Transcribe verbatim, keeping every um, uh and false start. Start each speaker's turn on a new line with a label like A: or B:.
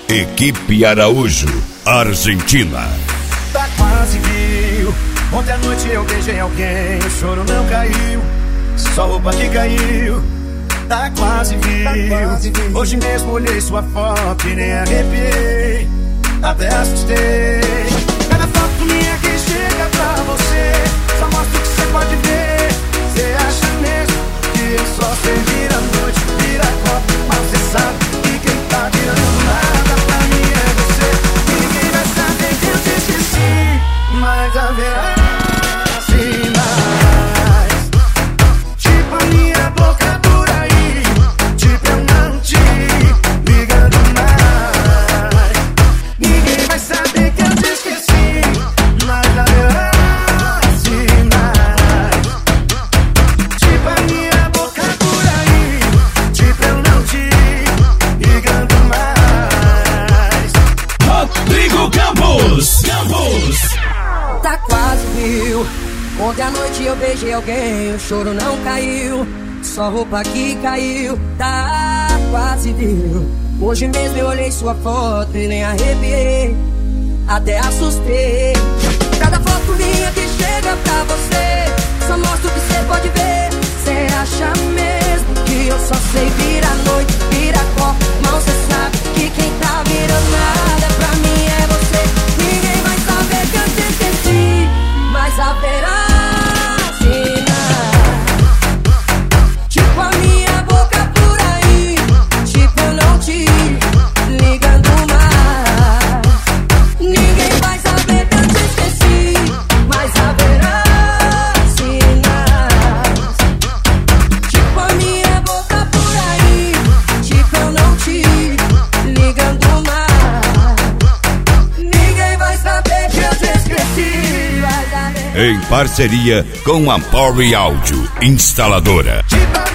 A: Equipe Araújo, Argentina.
B: Tá quase viu. Ontem à noite eu beijei alguém, o choro não caiu, só roupa que caiu. Tá quase viu. Tá quase viu. Hoje mesmo olhei sua foto e nem arrepiei, até assustei. Cada foto minha que chega pra você só mostra o que você pode ver. Você acha mesmo que eu só sei virar noite, virar copo, mas você sabe que quem tá virando nada pra mim é você. Ninguém vai saber que eu te esqueci, mas haverá sinais, tipo a minha boca por aí, tipo eu não te ligando mais. Ninguém vai saber que eu te esqueci, mas haverá sinais, tipo a minha boca por aí, tipo eu não te ligando mais.
C: Rodrigo Campos, Campos.
D: Tá quase viu. Ontem à noite eu beijei alguém, o choro não caiu, só roupa que caiu. Tá quase viu. Hoje mesmo eu olhei sua foto e nem arrepiei, até assustei. Cada foto minha que chega pra você só mostra o que você pode ver. Você acha mesmo que eu só sei virar noite, virar copo, mas você sabe que quem tá virando nada pra mim é você. Ninguém vai saber que eu te esqueci, mas haverá sinais, tipo a minha boca por aí, tipo eu não te ligando mais. Ninguém vai saber que eu te esqueci, mas haverá sinais, tipo a minha boca por aí, tipo eu não te ligando mais. Ninguém vai saber que eu te esqueci, mas haverá.
A: Em parceria com a Power Áudio Instaladora.
B: Tipo